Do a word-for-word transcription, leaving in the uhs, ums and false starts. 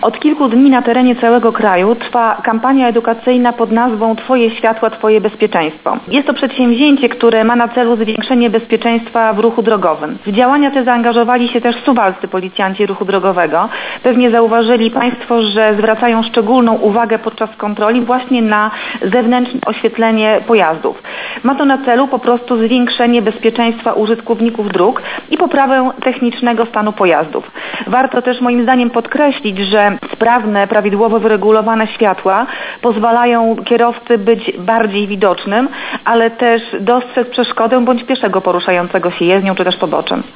Od kilku dni na terenie całego kraju trwa kampania edukacyjna pod nazwą Twoje światła, Twoje bezpieczeństwo. Jest to przedsięwzięcie, które ma na celu zwiększenie bezpieczeństwa w ruchu drogowym. W działania te zaangażowali się też suwalscy policjanci ruchu drogowego. Pewnie zauważyli Państwo, że zwracają szczególną uwagę podczas kontroli właśnie na zewnętrzne oświetlenie pojazdów. Ma to na celu po prostu zwiększenie bezpieczeństwa użytkowników dróg i poprawę technicznego stanu pojazdów. Warto też moim zdaniem podkreślić, że sprawne, prawidłowo wyregulowane światła pozwalają kierowcy być bardziej widocznym, ale też dostrzec przeszkodę bądź pieszego poruszającego się jezdnią czy też poboczem.